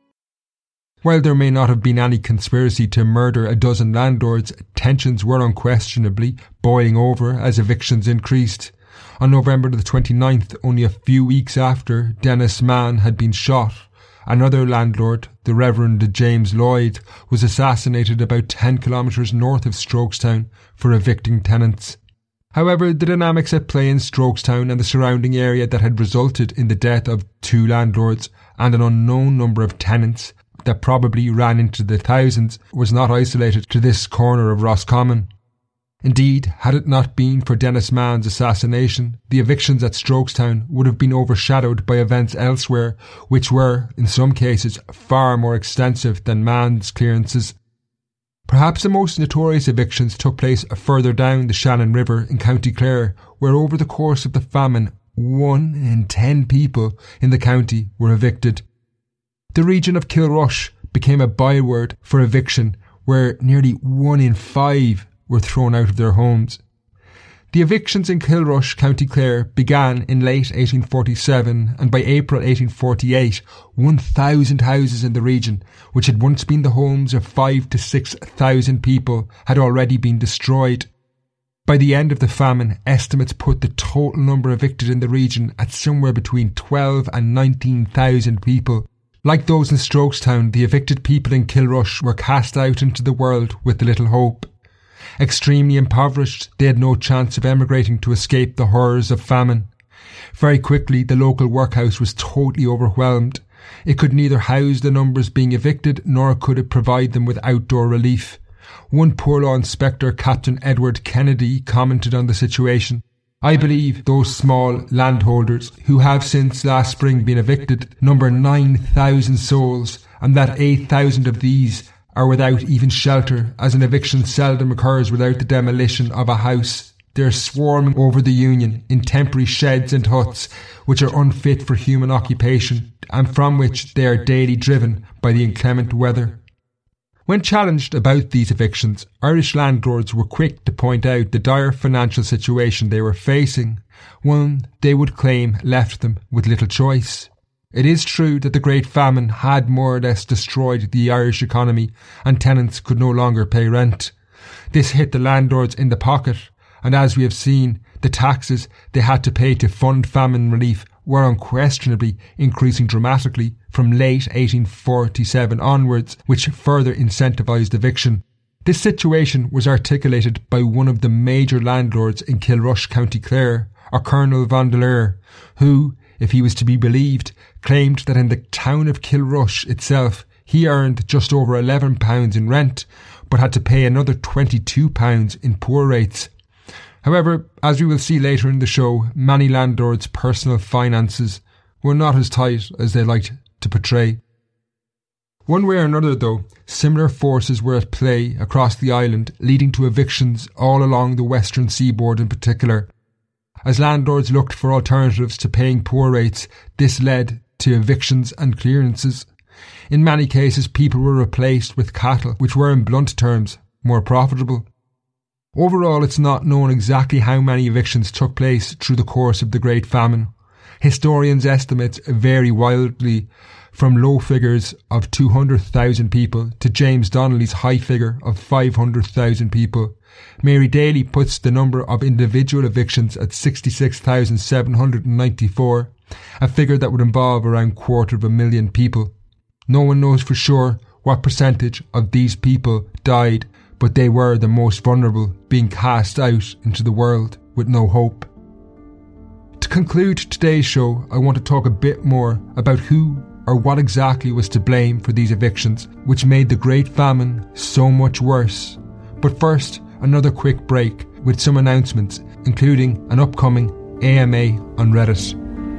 While there may not have been any conspiracy to murder a dozen landlords, tensions were unquestionably boiling over as evictions increased. On November the 29th, only a few weeks after Dennis Mann had been shot, another landlord, the Reverend James Lloyd, was assassinated about 10 kilometres north of Strokestown for evicting tenants. However, the dynamics at play in Strokestown and the surrounding area that had resulted in the death of 2 landlords and an unknown number of tenants that probably ran into the thousands was not isolated to this corner of Roscommon. Indeed, had it not been for Dennis Mann's assassination, the evictions at Strokestown would have been overshadowed by events elsewhere, which were, in some cases, far more extensive than Mann's clearances. Perhaps the most notorious evictions took place further down the Shannon River in County Clare, where over the course of the famine, 1 in 10 people in the county were evicted. The region of Kilrush became a byword for eviction, where nearly 1 in 5 were thrown out of their homes. The evictions in Kilrush, County Clare, began in late 1847, and by April 1848, 1,000 houses in the region, which had once been the homes of 5,000 to 6,000 people, had already been destroyed. By the end of the famine, estimates put the total number evicted in the region at somewhere between 12,000 and 19,000 people. Like those in Strokestown, the evicted people in Kilrush were cast out into the world with little hope. Extremely impoverished, they had no chance of emigrating to escape the horrors of famine. Very quickly, the local workhouse was totally overwhelmed. It could neither house the numbers being evicted, nor could it provide them with outdoor relief. One Poor Law inspector, Captain Edward Kennedy, commented on the situation. "I believe those small landholders who have since last spring been evicted number 9,000 souls, and that 8,000 of these are without even shelter, as an eviction seldom occurs without the demolition of a house. They are swarming over the Union in temporary sheds and huts, which are unfit for human occupation, and from which they are daily driven by the inclement weather." When challenged about these evictions, Irish landlords were quick to point out the dire financial situation they were facing, one they would claim left them with little choice. It is true that the Great Famine had more or less destroyed the Irish economy, and tenants could no longer pay rent. This hit the landlords in the pocket, and as we have seen, the taxes they had to pay to fund famine relief were unquestionably increasing dramatically from late 1847 onwards, which further incentivised eviction. This situation was articulated by one of the major landlords in Kilrush, County Clare, a Colonel Vandeleur, who, if he was to be believed, claimed that in the town of Kilrush itself he earned just over £11 in rent, but had to pay another £22 in poor rates. However, as we will see later in the show, many landlords' personal finances were not as tight as they liked to portray. One way or another though, similar forces were at play across the island, leading to evictions all along the western seaboard in particular. As landlords looked for alternatives to paying poor rates, this led to evictions and clearances. In many cases, people were replaced with cattle, which were in blunt terms more profitable. Overall, it's not known exactly how many evictions took place through the course of the Great Famine. Historians' estimates vary wildly, from low figures of 200,000 people to James Donnelly's high figure of 500,000 people. Mary Daly puts the number of individual evictions at 66,794, a figure that would involve around 250,000 people. No one knows for sure what percentage of these people died, but they were the most vulnerable, being cast out into the world with no hope. To conclude today's show, I want to talk a bit more about who or what exactly was to blame for these evictions, which made the Great Famine so much worse. But first, another quick break with some announcements, including an upcoming AMA on Reddit.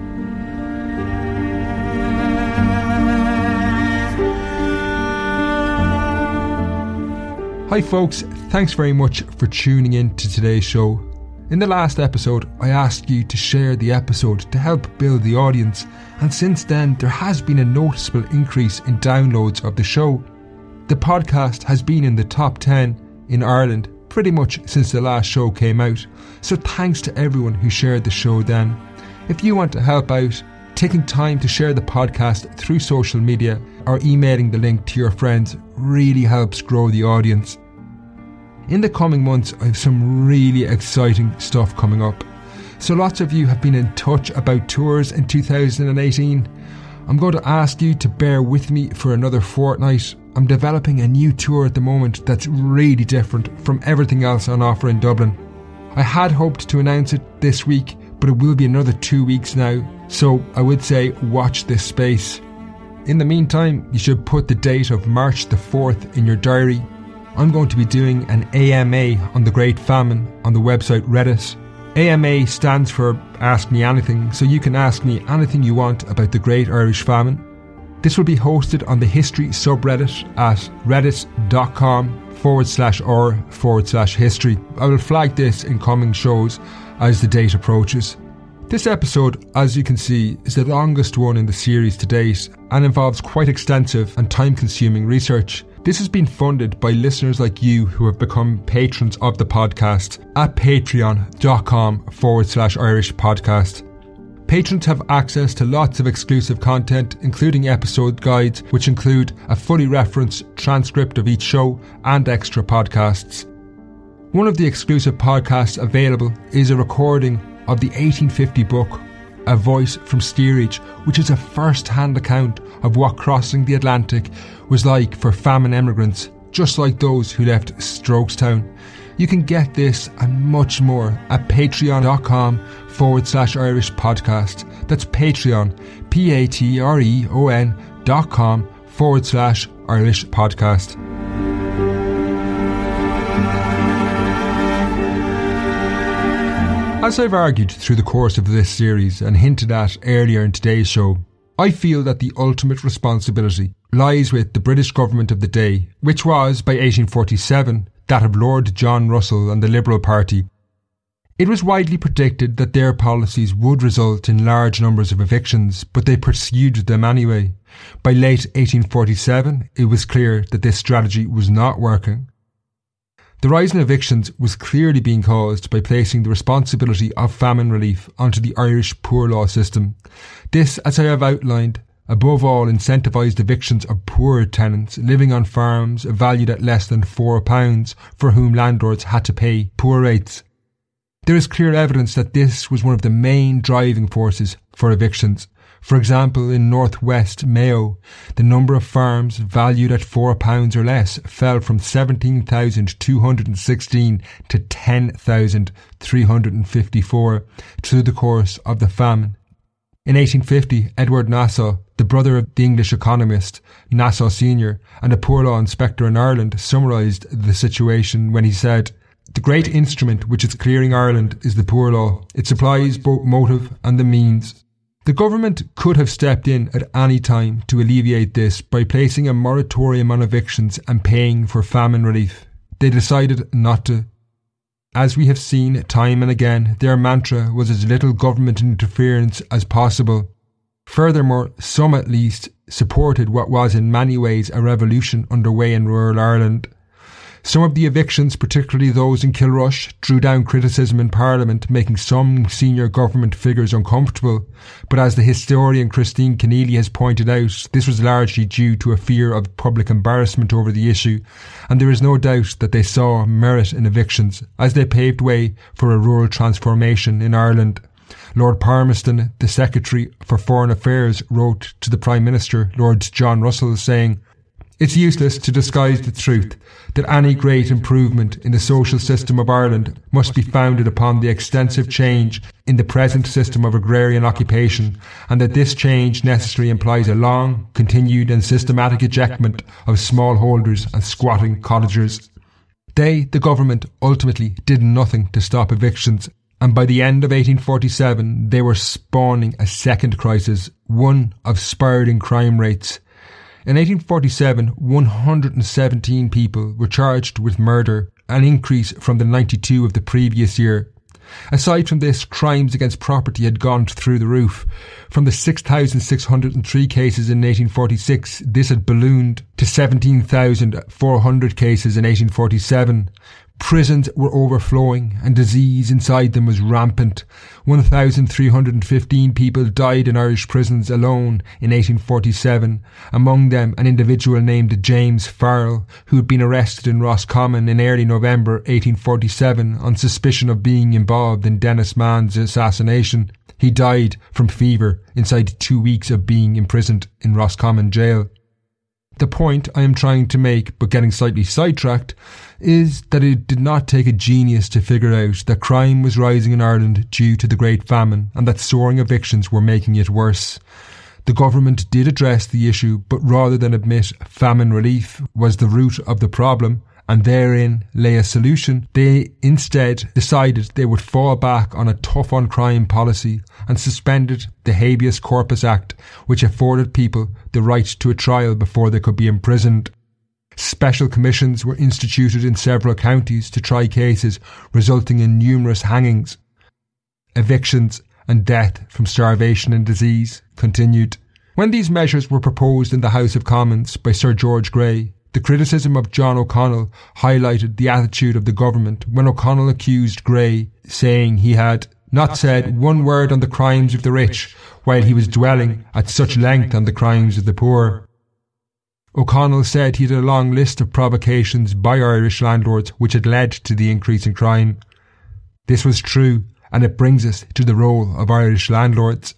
Hi folks, thanks very much for tuning in to today's show. In the last episode, I asked you to share the episode to help build the audience, and since then there has been a noticeable increase in downloads of the show. The podcast has been in the top 10 in Ireland pretty much since the last show came out, so thanks to everyone who shared the show then. If you want to help out, taking time to share the podcast through social media or emailing the link to your friends really helps grow the audience. In the coming months, I have some really exciting stuff coming up. So lots of you have been in touch about tours in 2018. I'm going to ask you to bear with me for another fortnight. I'm developing a new tour at the moment that's really different from everything else on offer in Dublin. I had hoped to announce it this week, but it will be another 2 weeks now, so I would say watch this space. In the meantime, you should put the date of March the 4th in your diary. I'm going to be doing an AMA on the Great Famine on the website Reddit. AMA stands for Ask Me Anything, so you can ask me anything you want about the Great Irish Famine. This will be hosted on the history subreddit at reddit.com/r/history. I will flag this in coming shows as the date approaches. This episode, as you can see, is the longest one in the series to date and involves quite extensive and time-consuming research. This has been funded by listeners like you who have become patrons of the podcast at patreon.com/Irish podcast. Patrons have access to lots of exclusive content, including episode guides, which include a fully referenced transcript of each show and extra podcasts. One of the exclusive podcasts available is a recording of the 1850 book, A Voice from Steerage, which is a first-hand account of what crossing the Atlantic was like for famine emigrants, just like those who left Strokestown. You can get this and much more at patreon.com/Irish podcast. That's Patreon, patreon.com/Irish podcast. As I've argued through the course of this series and hinted at earlier in today's show, I feel that the ultimate responsibility lies with the British government of the day, which was, by 1847, that of Lord John Russell and the Liberal Party. It was widely predicted that their policies would result in large numbers of evictions, but they pursued them anyway. By late 1847, it was clear that this strategy was not working. The rise in evictions was clearly being caused by placing the responsibility of famine relief onto the Irish poor law system. This, as I have outlined, above all incentivised evictions of poor tenants living on farms valued at less than £4 for whom landlords had to pay poor rates. There is clear evidence that this was one of the main driving forces for evictions. For example, in northwest Mayo, the number of farms valued at £4 or less fell from 17,216 to 10,354 through the course of the famine. In 1850, Edward Nassau, the brother of the English economist Nassau Sr. and a poor law inspector in Ireland, summarised the situation when he said, "The great instrument which is clearing Ireland is the poor law. It supplies both motive and the means." The government could have stepped in at any time to alleviate this by placing a moratorium on evictions and paying for famine relief. They decided not to. As we have seen time and again, their mantra was as little government interference as possible. Furthermore, some at least supported what was in many ways a revolution underway in rural Ireland. Some of the evictions, particularly those in Kilrush, drew down criticism in Parliament, making some senior government figures uncomfortable. But as the historian Christine Keneally has pointed out, this was largely due to a fear of public embarrassment over the issue, and there is no doubt that they saw merit in evictions, as they paved way for a rural transformation in Ireland. Lord Palmerston, the Secretary for Foreign Affairs, wrote to the Prime Minister, Lord John Russell, saying, "It's useless to disguise the truth that any great improvement in the social system of Ireland must be founded upon the extensive change in the present system of agrarian occupation, and that this change necessarily implies a long, continued and systematic ejectment of smallholders and squatting cottagers." They, the government, ultimately did nothing to stop evictions, and by the end of 1847 they were spawning a second crisis, one of spiralling crime rates. In 1847, 117 people were charged with murder, an increase from the 92 of the previous year. Aside from this, crimes against property had gone through the roof. From the 6,603 cases in 1846, this had ballooned to 17,400 cases in 1847. Prisons were overflowing and disease inside them was rampant. 1,315 people died in Irish prisons alone in 1847, among them an individual named James Farrell, who had been arrested in Roscommon in early November 1847 on suspicion of being involved in Dennis Mann's assassination. He died from fever inside 2 weeks of being imprisoned in Roscommon jail. The point I am trying to make, but getting slightly sidetracked, is that it did not take a genius to figure out that crime was rising in Ireland due to the Great Famine and that soaring evictions were making it worse. The government did address the issue, but rather than admit famine relief was the root of the problem and therein lay a solution, they instead decided they would fall back on a tough-on-crime policy and suspended the Habeas Corpus Act, which afforded people the right to a trial before they could be imprisoned. Special commissions were instituted in several counties to try cases, resulting in numerous hangings. Evictions and death from starvation and disease continued. When these measures were proposed in the House of Commons by Sir George Grey, the criticism of John O'Connell highlighted the attitude of the government when O'Connell accused Grey, saying he had not said one word on the crimes of the rich while he was dwelling at such length on the crimes of the poor. O'Connell said he had a long list of provocations by Irish landlords which had led to the increase in crime. This was true, and it brings us to the role of Irish landlords.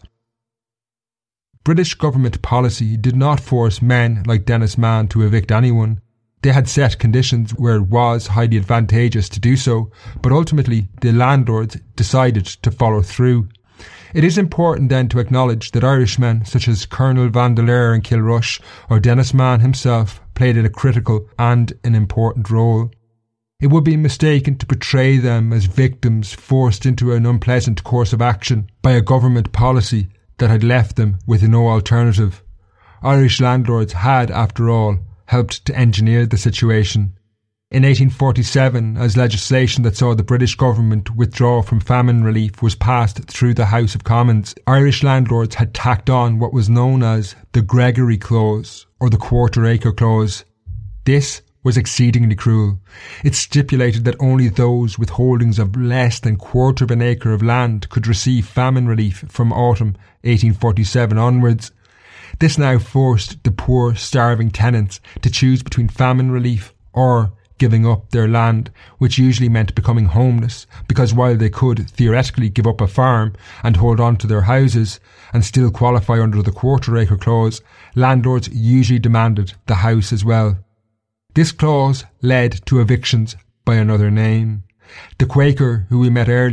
British government policy did not force men like Dennis Mann to evict anyone. They had set conditions where it was highly advantageous to do so, but ultimately the landlords decided to follow through. It is important then to acknowledge that Irishmen such as Colonel Vandeleur in Kilrush or Dennis Mann himself played a critical and an important role. It would be mistaken to portray them as victims forced into an unpleasant course of action by a government policy that had left them with no alternative. Irish landlords had, after all, helped to engineer the situation. In 1847, as legislation that saw the British government withdraw from famine relief was passed through the House of Commons, Irish landlords had tacked on what was known as the Gregory Clause or the Quarter Acre Clause. This was exceedingly cruel. It stipulated that only those with holdings of less than quarter of an acre of land could receive famine relief from autumn 1847 onwards. This now forced the poor, starving tenants to choose between famine relief or giving up their land, which usually meant becoming homeless, because while they could theoretically give up a farm and hold on to their houses and still qualify under the Quarter Acre Clause, landlords usually demanded the house as well. This clause led to evictions by another name. The Quaker, who we met earlier,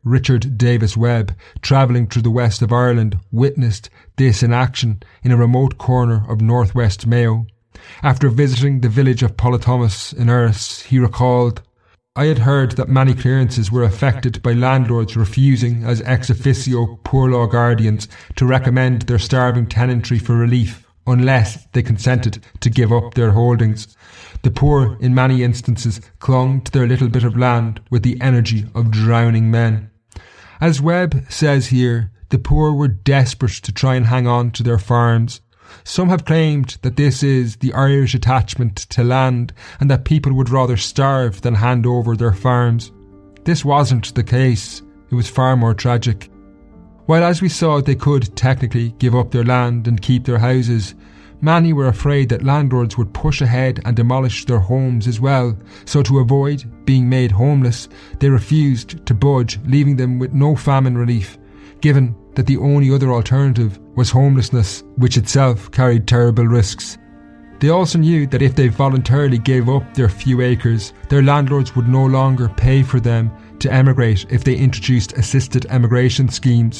Richard Davis Webb, travelling through the west of Ireland, witnessed this in action in a remote corner of northwest Mayo. After visiting the village of Polythomas in Erris, he recalled, "I had heard that many clearances were affected by landlords refusing as ex officio poor law guardians to recommend their starving tenantry for relief unless they consented to give up their holdings. The poor, in many instances, clung to their little bit of land with the energy of drowning men." As Webb says here, the poor were desperate to try and hang on to their farms. Some have claimed that this is the Irish attachment to land and that people would rather starve than hand over their farms. This wasn't the case. It was far more tragic. While as we saw they could technically give up their land and keep their houses, many were afraid that landlords would push ahead and demolish their homes as well, so to avoid being made homeless, they refused to budge, leaving them with no famine relief, given that the only other alternative was homelessness, which itself carried terrible risks. They also knew that if they voluntarily gave up their few acres, their landlords would no longer pay for them to emigrate if they introduced assisted emigration schemes.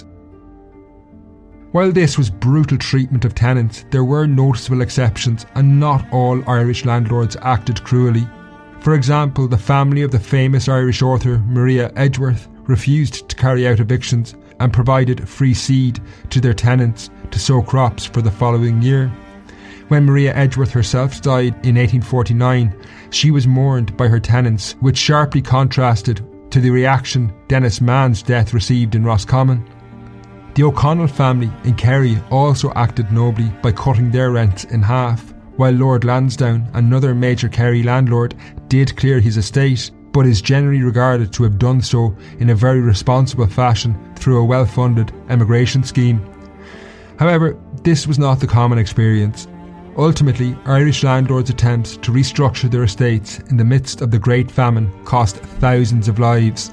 While this was brutal treatment of tenants, there were noticeable exceptions, and not all Irish landlords acted cruelly. For example, the family of the famous Irish author Maria Edgeworth refused to carry out evictions and provided free seed to their tenants to sow crops for the following year. When Maria Edgeworth herself died in 1849, she was mourned by her tenants, which sharply contrasted to the reaction Dennis Mann's death received in Roscommon. The O'Connell family in Kerry also acted nobly by cutting their rents in half, while Lord Lansdowne, another major Kerry landlord, did clear his estate, but is generally regarded to have done so in a very responsible fashion through a well-funded emigration scheme. However, this was not the common experience. Ultimately, Irish landlords' attempts to restructure their estates in the midst of the Great Famine cost thousands of lives.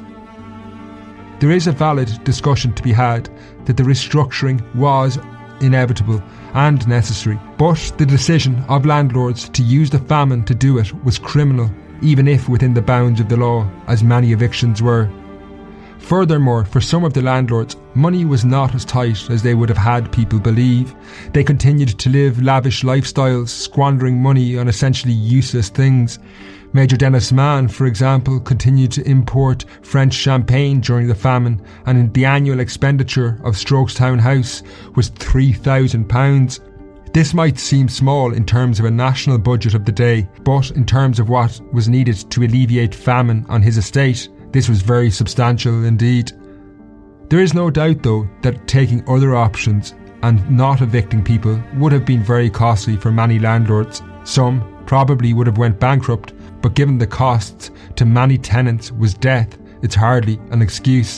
There is a valid discussion to be had that the restructuring was inevitable and necessary, but the decision of landlords to use the famine to do it was criminal, even if within the bounds of the law, as many evictions were. Furthermore, for some of the landlords, money was not as tight as they would have had people believe. They continued to live lavish lifestyles, squandering money on essentially useless things. Major Dennis Mann, for example, continued to import French champagne during the famine, and the annual expenditure of Strokestown House was £3,000. This might seem small in terms of a national budget of the day, but in terms of what was needed to alleviate famine on his estate, this was very substantial indeed. There is no doubt, though, that taking other options and not evicting people would have been very costly for many landlords. Some probably would have went bankrupt, but given the costs to many tenants was death, it's hardly an excuse.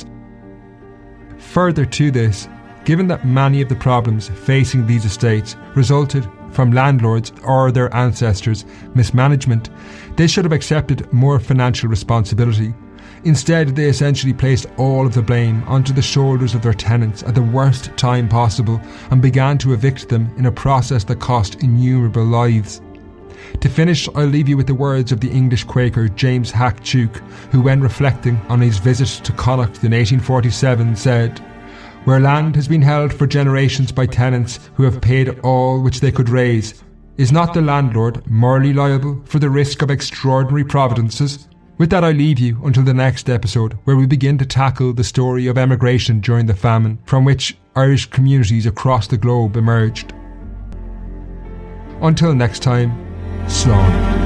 Further to this, given that many of the problems facing these estates resulted from landlords or their ancestors' mismanagement, they should have accepted more financial responsibility. Instead, they essentially placed all of the blame onto the shoulders of their tenants at the worst time possible and began to evict them in a process that cost innumerable lives. To finish, I'll leave you with the words of the English Quaker James Hack Tuke, who, when reflecting on his visit to Connacht in 1847, said, "Where land has been held for generations by tenants who have paid all which they could raise, is not the landlord morally liable for the risk of extraordinary providences?" With that, I leave you until the next episode, where we begin to tackle the story of emigration during the famine, from which Irish communities across the globe emerged. Until next time, slán.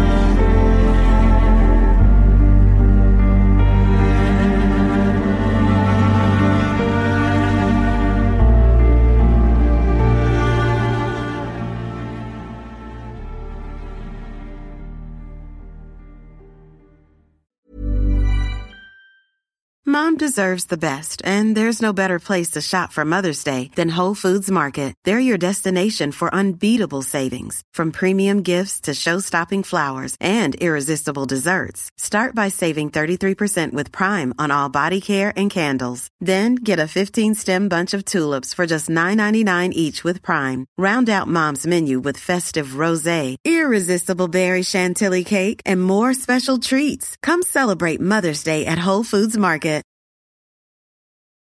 Mom deserves the best, and there's no better place to shop for Mother's Day than Whole Foods Market. They're your destination for unbeatable savings, from premium gifts to show-stopping flowers and irresistible desserts. Start by saving 33% with Prime on all body care and candles. Then get a 15-stem bunch of tulips for just $9.99 each with Prime. Round out Mom's menu with festive rosé, irresistible berry chantilly cake, and more special treats. Come celebrate Mother's Day at Whole Foods Market.